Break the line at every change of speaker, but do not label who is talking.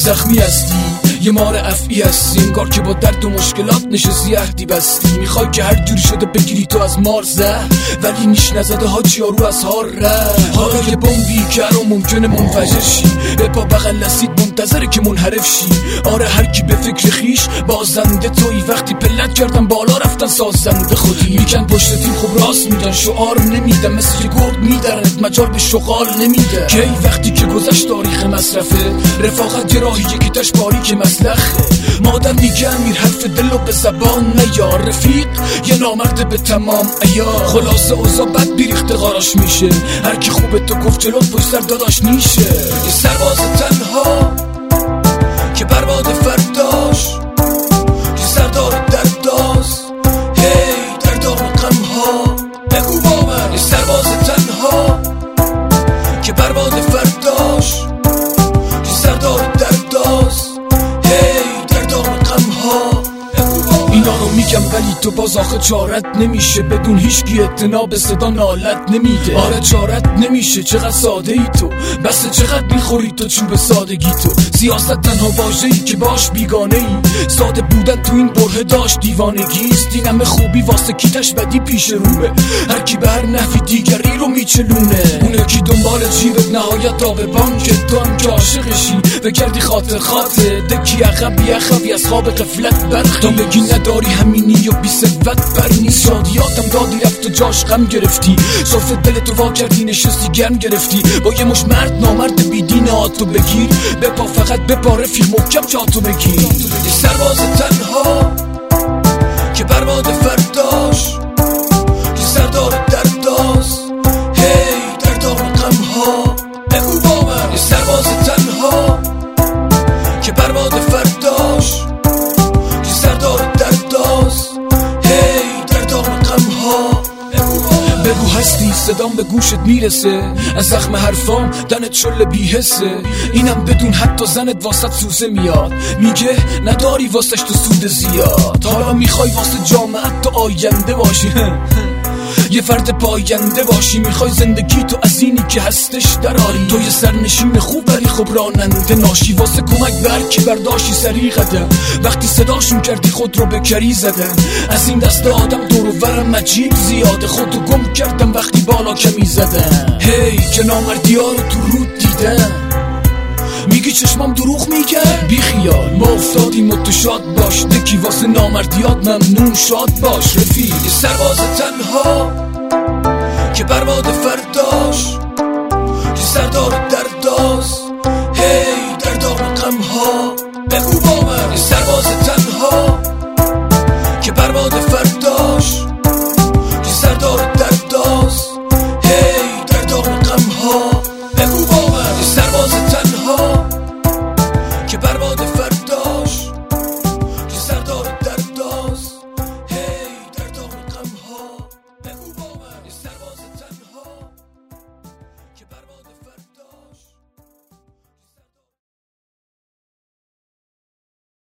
زخمی هستی، یه مار افعی هستی، انگار که با درد و مشکلات نشستی عهدی بستی. میخوای که هر جوری شده بگیری تو از مار زه، ولی نیش نزده حاج یارو از هار ره. حالا یه بمبی که هر ممکنه منفجر شی، به پا بغل نسید منتظره که منحرف شی. آره هر کی به فکر خیش بازنده توی، وقتی پلت کردن بالا رفتن سازنده خودی. میکن پشت تیم خب راست میگن، شعار نمیدن مثل یه گرد میدرنت، مجال به شغال نمیده. کی وقتی که گذشت تاریخ مصرفه، رفاقت یه راهیه که تاش باریک مسلخه. مادر میگه امیر حرف دلو به زبان نیار، رفیق یه نامرد به تمام ایار. خلاصه اوضاع بد بیریخته غاراش میشه، هر کی خوبه تو گفت جلوت پشت سر داداش میشه. یه سرباز تنها که برباد فرداش، یه سردار درداز هی در دام غمها. بگو با من یه سرباز تنها که برباد فرداش، یه سردار درداز هی در دام غمها. اینا رو میگم ولی تو باز آخه چارت نمیشه، بدون هیچکی اعتنا به صدا نالت نمیده. آره چارت نمیشه، چقدر ساده ای تو، بس چقدر میخوری تو چوب سادگی تو. سیاست تنها واژه‌ای که باش بیگانه ای، ساده بودن تو این بره داشت دیوانگیست. این همه خوبی واسه کیتش بدی پیش روه، هر کی به هر نحوی دیگری رو میچلونه. اونه کی دنبال جیبت نهایت تا به بانک، تو هم که عاشقشی بگردی خاطر خاطر دکی عقبی از خواب غفلت برخی. تا بگی نداری همینی و بی ثروت بر نیست، شادیاتم دادی رفت و جاش غم گرفتی. صرف دلتو وا کردی نشستی گرم گرفتی، با یه مش مرد نامرد بیدین آتو بگیر. بپا فقط بپا رفیق محکم جاتو بگیر. یه سرباز تنها که برباد فرداش، یه سردار درداز هی در دام غمها. بگو با من یه سرباز تنها که برباد فرداش، یه سردار درداز هی در دام غمها. بگو هستی صدام به گوشت میرسه، از زخم حرفام دنت شل بیحسه. اینم بدون حتی زنت واسط سوزه میاد، میگه نداری واسش تو سود زیاد. حالا میخوای واسه جامعت تو آینده باشی، یه فرد پاینده باشی. میخوای زندگی تو از اینی که هستش دراری، تو یه سرنشین خوب ولی خب راننده ناشی. واسه کمک برکی برداشی سریع قدم، وقتی صداشون کردی خود رو به کری زدن. از این دست آدم دور و برم عجیب زیاده، خودو گم کردم وقتی بالا کمی زدن. هی که نامردی ها رو تو رود دیدن، میگی چشمام دروغ میگه؟ بی خیال ما افتادیم و تو شاد باش، دکی واسه نامردیات ممنون شاد باش. رفیق یه سرباز تنها که برباد فرداش، یه سردار درداز